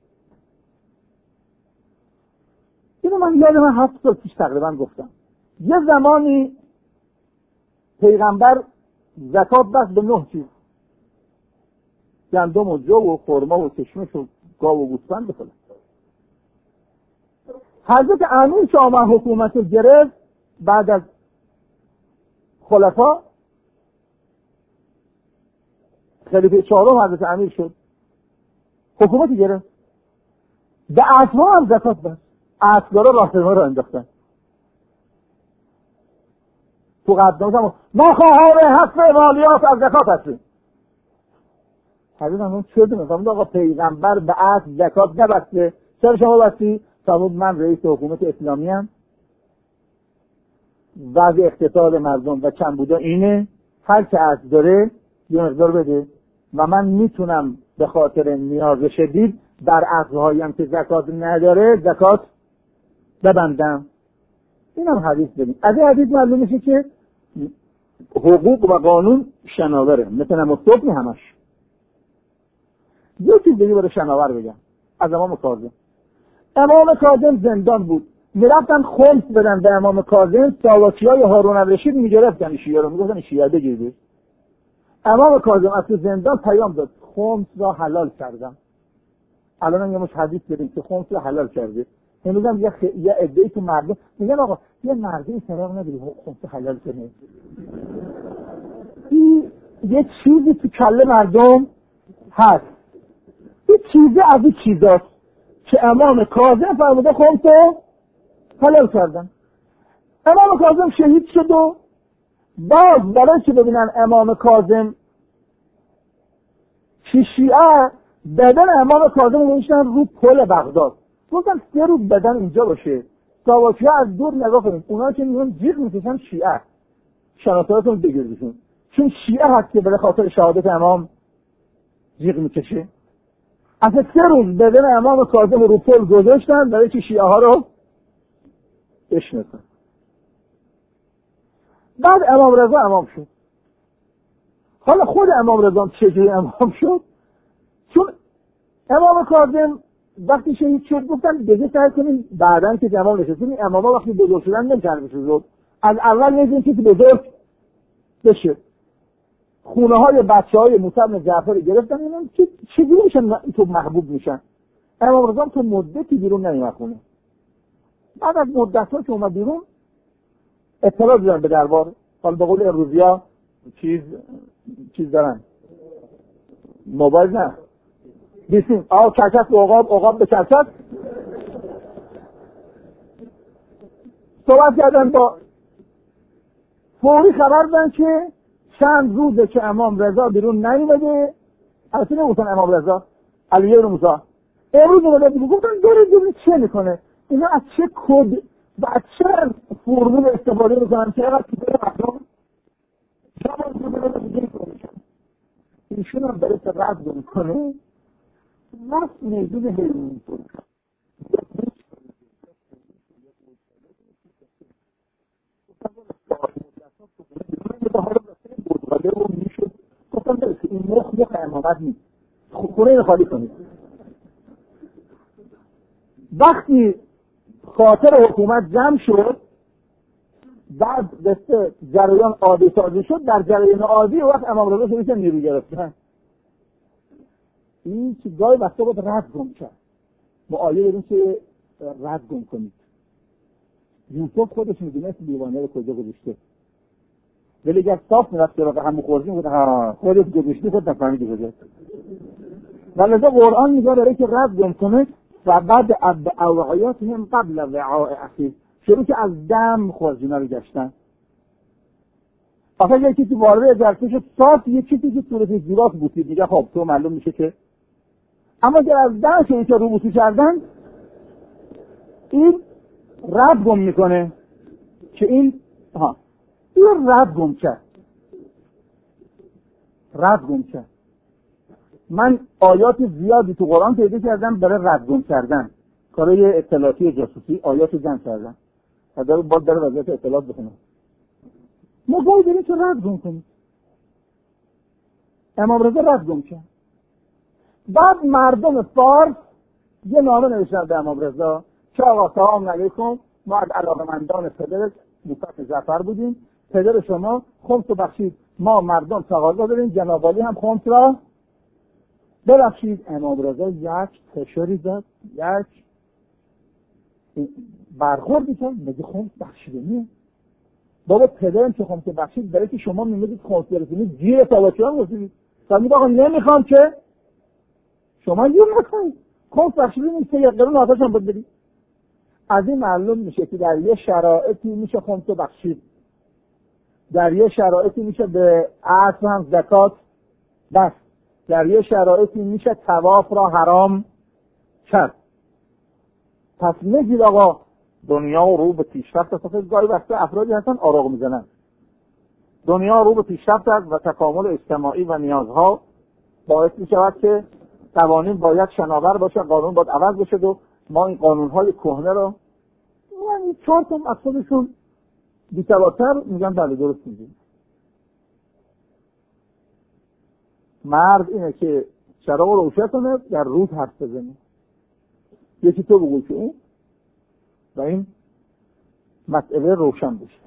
اینو من یادم من هفت سال پیش تقریبا گفتم. یه زمانی پیغمبر زکات بست به نه چیز: گندم و جو و خرما و کشمش و گاو و گوسفند بخوره. حضرت امیر که آمد حکومت رو گرفت بعد از خلفا، خلیفه چهارم حضرت امیر شد، حکومت گرفت، به اسبا هم زکات بست. اسبا راهپیما رو انداختن تو قدامش هم ما خواهان حق مالیات از زکات هستیم. حضرت امیر شد میگم آقا پیغمبر به اسب زکات نبسته، چرا شما بستی؟ فرمود من رئیس حکومت اسلامی ام، وضع اقتصاد مردم و کمبودا اینه، هر که اسب داره یه مقدار بده و من میتونم به خاطر نیاز شدید در اسب‌هایم که زکات نداره زکات ببندم. اینم حدیث ببین. از این حدیث معلوم میشه که حقوق و قانون شناوره، مثل نماستوبی همش. یه چیز دیگه برای شناور بگم از امام کاظم. امام کاظم زندان بود، میرفتن خمس بدن به امام کاظم، ساواکیای هارون الرشید میگرفتن شیعه رو، میگفتن شیعه بگیرید. امام کاظم از زندان پیام داد خمس را حلال کردم. الان هم یه مش حدیث داریم که خمس را حلال کرده. امروز هم یه, خ... یه عده‌ای تو مردم میگن آقا یه مردی سراغ نداری خمس حلال کنه. این یه چیزی تو کله مردم هست، یه چیزی از این چیزاست که امام کاظم فرموده خمس رو حلال کردن. امام کاظم شهید شد و باز برای که ببینن امام کاظم چی شیعه، بدن امام کاظم رو میشنن رو پل بغداد. گفتن سه روز بدن اینجا باشه، ساواکی ها از دور نگاه کنید، اونا که میگن جیغ میکشن شیعه، شناساتون بگیردشون، چون شیعه هست که به خاطر شهادت امام جیغ میکشه. از سه روز بدن امام کاظم رو پل گذاشتن برای که شیعه ها رو بشناسن. بعد امام رضا امام شد. حالا خود امام رضا چجوری امام شد؟ چون امام کاظم وقتی شهید شد گفتن دیگه سعی کنیم بعدن که امام نشستیم، اماما وقتی بزرگ شدن نمیتونن بشن، از اول میگیم که بزرگ بشه. خونه های بچه های موسی بن جعفر گرفتن، اینا که چجوری میشن تو محبوب میشن. امام رضا تو مدتی بیرون نمیاد خونه. بعد از مدت‌ها که اومد بیرون اطلاع دادن به دربار، حالا به قول امروزیا چیز چیز دارن، موبایل نه بیسیم، آه کرکس به عقاب، عقاب به کرکس. صحبت کردن با فوری خبر دادن که چند روزه که امام رضا بیرون نیومده. البته نگفتن امام رضا، علی بن موسی. امروز اومده بیرون، گفتن داره دونه چه میکنه؟ اینا از چه کد و از چه فرمول استفاده میکنن که اینقدر پیدا مردم جوان رو بده دیگه کنشن. ایشون هم برای رد میکنه نفس میدون هیرون کنه. گفتم برسه این مخ مخ امامت نیست، خونه این خالی کنید. وقتی خاطر حکومت جمع شد، بعد دسته جریان عادی سازی شد، در جریان عادی وقت امام رضا شدیدن نیرو گرفتن. این که گاهی وقتا باید رد گم کرد. ما آیه داریم که رد گم کنید. یوسف خودش میدونست دیوانه رو کجا گذاشته. ولی اگر صاف میرفت که به هم خوردیم بود ها خودت گذاشتی خود نفهمیدی بده. ولذا قرآن میگه برای که رد گم کنه و بعد اب اوعیاتهم قبل وعاء اخی، شروع که از دم خورجینا رو گشتن. آخه یکی تو وارد درسش صاف یه چیزی که صورت زیراک بوسید میگه خب تو معلوم میشه که، اما اگر از دم شروع که رو بوسی کردن این رد گم میکنه که این ها این رد گم کرد رد گم کرد. من آیات زیادی تو قرآن پیدا کردم برای رد گم کردن، کارای اطلاعاتی جاسوسی آیات جمع کردم و داره باید داره وضعیت اطلاعات بخونم. ما باید بریم که رد گم کنیم. امام رضا رد گم کرد. بعد مردم فارس یه نامه نوشتن به امام رضا که آقا سلام علیکم، ما از علاقمندان پدر موسی جعفر بودیم، پدر شما خمس رو بخشید، ما مردم تقاضا داریم جناب عالی هم خمس را ببخشید. امام رضا یک فشاری زد، یک برخوردی کرد، میگه خمس بخشیده نیه بابا، پدرم که خمس بخشید برای که شما میگید خمس برسونید جیر تاباچیان رسیدید، تا میگه آقا نمیخوام که شما یه نکنید خمس بخشیده نیست، یک قرون آتاش هم باید بدید. از این معلوم میشه که در یه شرایطی میشه خمس بخشید، در یه شرایطی میشه به عصر هم زکات بس، در یه شرایطی میشه طواف را حرام کرد. پس نگید آقا دنیا رو به پیشرفت است. گاهی وقتا افرادی هستن آراغ میزنن، دنیا رو به پیشرفت است و تکامل اجتماعی و نیازها باعث میشود که قوانین باید شناور باشه، قانون باید عوض بشه و ما این قانونهای کهنه رو یعنی چهار تا مقصودشون بی‌تواتر میگن بله درست میگیم. مرد اینه که چراغ رو روشن کنه، در رود حرف بزنه، یکی تو بگو که اون و این مسئله روشن بشه.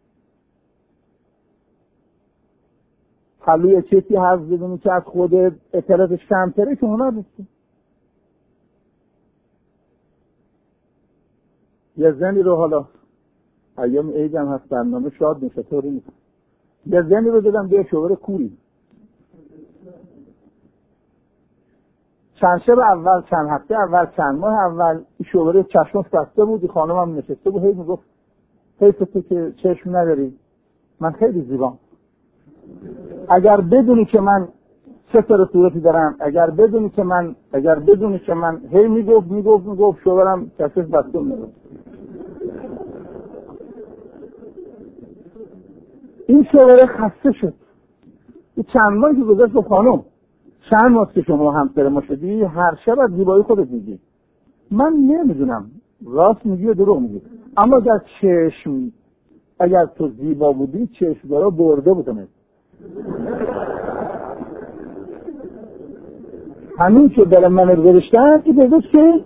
خلوی چیزی هست بدونی که از خود اطلاعاتش کمتره که هنر نیستی. یه زنی رو حالا ایام عید هم هست برنامه شاد میشه طوری نیست، یه زنی رو دیدم به شوهر کوری چند شب اول، چند هفته اول، چند ماه اول این شوهر چشمش بسته بود، این خانم هم نشسته بود، هی میگفت حیف تو که چشم نداری، من خیلی زیبام، اگر بدونی که من چه سر صورتی دارم، اگر بدونی که من اگر بدونی که من هی میگفت میگفت میگفت شوهرم چشمش بسته بود. این شوهر خسته شد. این چند ماهی که گذاشت با خانم، چند ماه که شما همسر ما شدی هر شب از زیبایی خودت میگی، من نمیدونم راست میگی یا دروغ میگی، اما در چشم اگر تو زیبا بودی چشم دارا برده بودنه. همین که دارم من رو گذاشتن این بزرگ که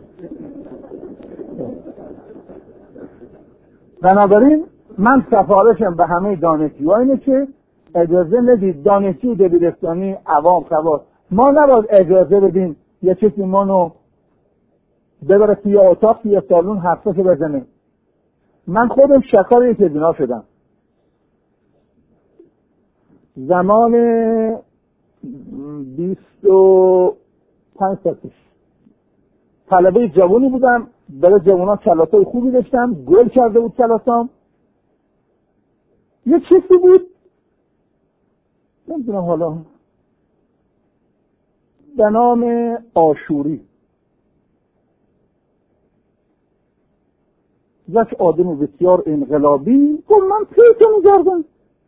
بنابراین من سفارشم به همه دانشجوها اینه که اجازه ندید دانشجو دبیرستانی عوام خواست ما نباید اجازه بدیم یه چیزی منو ببره توی اتاق توی سالون حرفاشو بزنه. من خودم شکار یک ازینا شدم زمان بیست و پنج سال پیش، طلبه جوانی بودم، برای جوانان کلاسای خوبی داشتم، گل کرده بود کلاسام، یه چیزی بود نمیدونم حالا به نام آشوری، یک آدم بسیار انقلابی گفت من پیتو میگردم،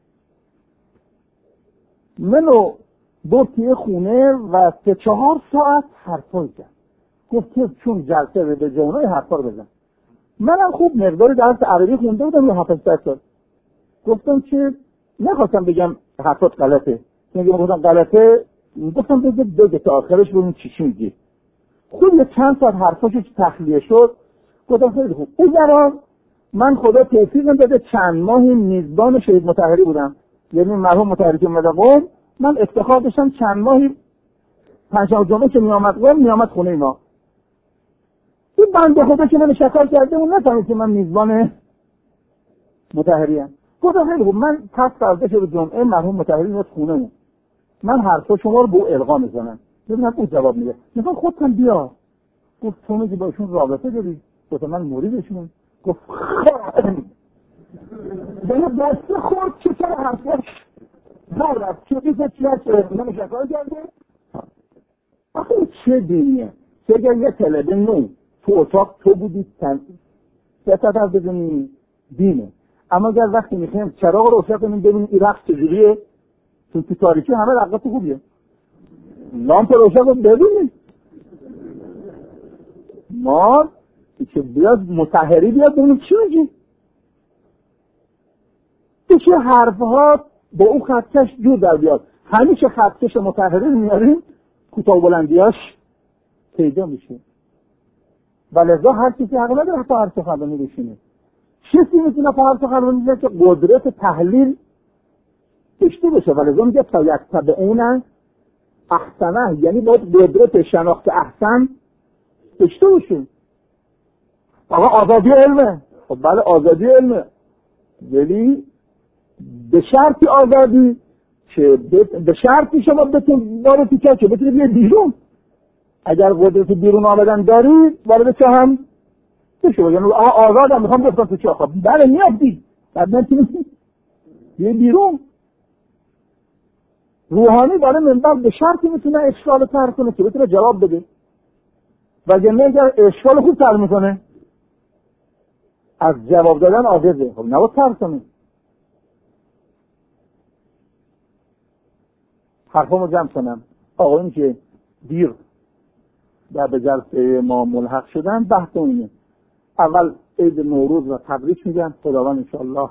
منو دو توی خونه و سه چهار ساعت حرفا کرد، گفت که چون جلسه به جوانای حرفا رو بزن. منم خوب مقداری درس عربی خونده بودم یا هفت سال، گفتم که نخواستم بگم حرفات غلطه، میگم گفتم غلطه، گفتم بگه بگه تا آخرش ببینیم چی چی میگی. خود یه چند ساعت حرفاشو که تخلیه شد گفتم خیلی خوب. اون زمان من خدا توفیقم داده چند ماهی میزبان شهید مطهری بودم، یعنی مرحوم مطهری که اومد قم، من افتخار داشتم چند ماهی پنجشنبه جمعه که میامد قم میامد خونه ما. این بنده خدا که من شکار کرده اون نفهمید که من میزبان مطهری ام. گفتم خیلی خوب، من پس فردا شب جمعه مرحوم مطهری میاد خونه، من حرفا شما رو به او القا میزنم، ببینم او جواب میده. میگم خودتم بیا. گفت تو میگی با ایشون رابطه داری؟ گفتم من مریدشونم. گفت خواهد به یه دسته خورد که چرا حرفاش دار رفت چه بیزه چی هست من شکار کرده. آخه چه دینیه؟ چه اگر یه تلبه نو تو اتاق تو بودی سیاست هم بزنی دینه، اما اگر وقتی میخوایم چراغ رو روشن کنیم ببینیم این رقص چجوریه، تو تو تاریکی همه رقص خوبیه، لامپ روشن کنیم ببینیم. ما که بیاد مطهری بیاد ببینیم چی میگی. چه حرفها با اون خطکش جور در بیاد. همیشه خطکش مطهری رو میاریم کوتاه بلندیاش پیدا میشه. ولذا هر کسی حق نداره تا هر سخنرانی بشینه. کسی میتونه تا هر سخنرانی بشینه که قدرت تحلیل داشته باشه. ولذا میگه تا یتبعون احسنه، یعنی باید قدرت شناخت احسن داشته باشه. آقا آزادی علمه. خب بله آزادی علمه، ولی به شرطی آزادی که به شرطی شما بتون وارد پیچه که بتونید بیاد بیرون. اگر قدرت بیرون آمدن دارید وارد چه هم بشه، یعنی آزادم میخوام بفتم تو چه. خب بله میافتی بعد نتونید بیاد بیرون. روحانی داره منبر به شرطی میتونه اشکال تر کنه که بتونه جواب بده، وگرنه اگر اشکال خوب تر میکنه از جواب دادن عاجزه. خب نباید تر کنه. حرفامو جمع کنم. آقایون که دیر در به جلسه ما ملحق شدن، بحث اینه. اول عید نوروز و تبریک میگم. خداوند انشاءالله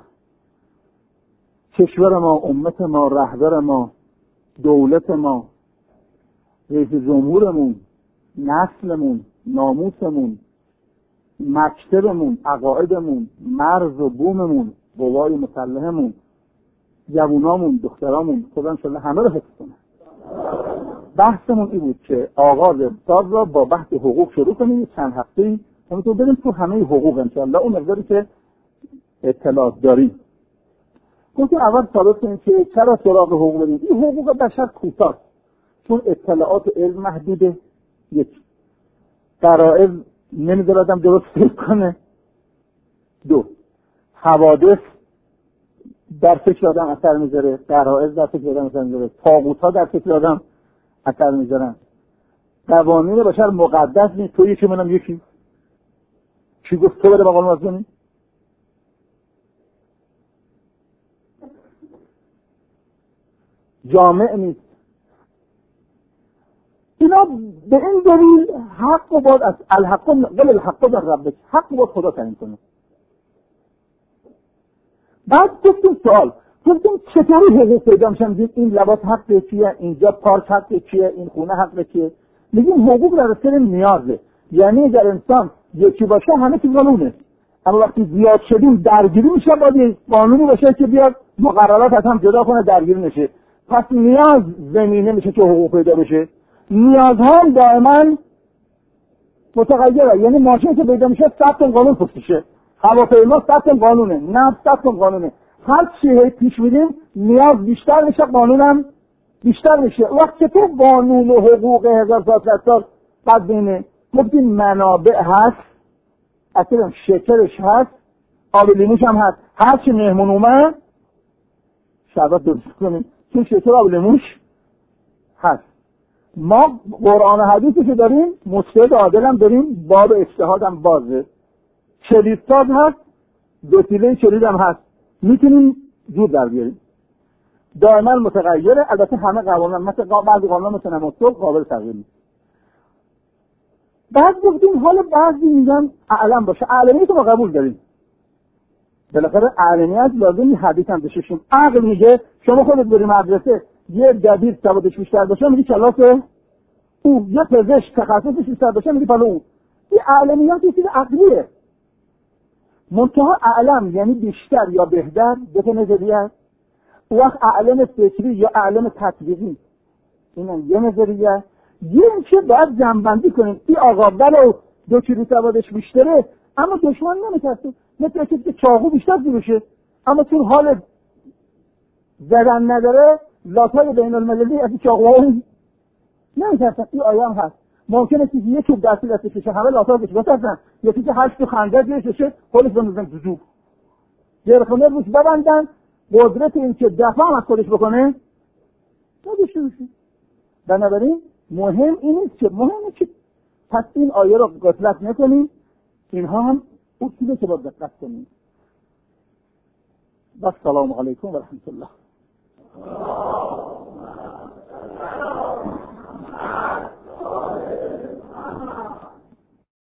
کشور ما، امت ما، رهبر ما، دولت ما، رئیس جمهورمون، نسلمون، ناموسمون، مکتبمون، عقایدمون، مرز و بوممون، قوای مسلحمون، جوونامون، دخترامون، خدا انشاءالله همه رو حفظ کنه. بحثمون این بود که آغاز اقتصاد را با بحث حقوق شروع کنیم. چند هفته‌ای همینطور بریم تو همه حقوق انشاءالله اون مقداری که اطلاعات داریم. گفتیم اول ثابت کنیم که چرا سراغ حقوق بریم. این حقوق بشر کوتاه، چون اطلاعات علم محدوده. یک، قرائز نمیذاره آدم درست فکر کنه. دو، حوادث در فکر آدم اثر میذاره، قرائز در فکر آدم اثر میذاره، طاغوت‌ها در فکر آدم اثر میذارن. قوانین بشر مقدس نیست. تو یکی منم یکی. چی گفت تو بده بقال مازونی؟ جامع نیست. اینا به این دلیل حق و باید از الحق قل الحق در ربک، حق و باید خدا تعیین کنه. بعد گفتیم سوال، گفتیم چطوری حقوق پیدا میشن؟ این لباس حق چیه؟ اینجا پارک حق چیه؟ این خونه حق چیه؟ میگیم حقوق در اصل نیازه. یعنی اگر انسان یکی باشه همه چیز قانونه، اما وقتی زیاد شدیم درگیری میشه. باید قانونی باشه که بیاد مقررات از هم جدا کنه، درگیری نشه. پس نیاز زمینه میشه که حقوق پیدا بشه. نیازها هم دائما متغیره. یعنی ماشین که پیدا میشه صد تا قانون پشتشه، هواپیما صد تا قانونه، نفت صد تا قانونه. هر چی پیش میریم نیاز بیشتر میشه، قانونم بیشتر میشه. وقتی تو قانون و حقوق هزار سال سال بعد بینه گفتیم منابع هست، اصلا شکرش هست، آب لیموش هم هست. هر چی مهمون اومد شربت درست کنیم، چون شکر آب لیموش هست. ما قرآن و حدیثی که داریم، مجتهد عادل هم داریم، باب اجتهاد هم بازه. کلیدساز هست، وسیله کلید هم هست، میتونیم جور در بیاریم. دائما متغیره. البته همه قوانین مثلا بعضی قانون مثل نماز قابل تغییر نیست. بعد گفتیم حالا بعضی میگن اعلم باشه. اعلمی که ما قبول داریم، بالاخره اعلمیت لازمی حدیث هم بشیم. عقل میگه شما خودت بری مدرسه یه دبیر سوادش بیشتر باشه میگی کلاس او، یه پزشک تخصصش بیشتر باشه میگی پالا او. این اعلمیت یه چیز عقلیه. منتها اعلم یعنی بیشتر یا بهتر دو تا نظریه است. وقت اعلم فکری یا اعلم تطبیقی اینم یه نظریه. یه که باید جنبندی کنیم. این آقا بلو دو کیلو سوادش بیشتره اما دشمن نمیترسه، مثل کسی که چاقو بیشتر جلوشه. اما چون حال زدن نداره لاتای بین المللی از چاقوهایی نمیترسن. این آیه هم هست. ممکنه که یه چوب دستی دستی کشه همه لاتا بشه بترسن، یکی که هشت خنده دیگه شه پلیس بندازن تو جوب گرخونه روش ببندن، قدرت این که دفاع هم از خودش بکنه نداشته باشه. بنابراین مهم این نیست که مهمه که پس این آیه رو غفلت نکنیم. اینها هم اصوله که باید دقت کنیم. و السلام علیکم و رحمت الله.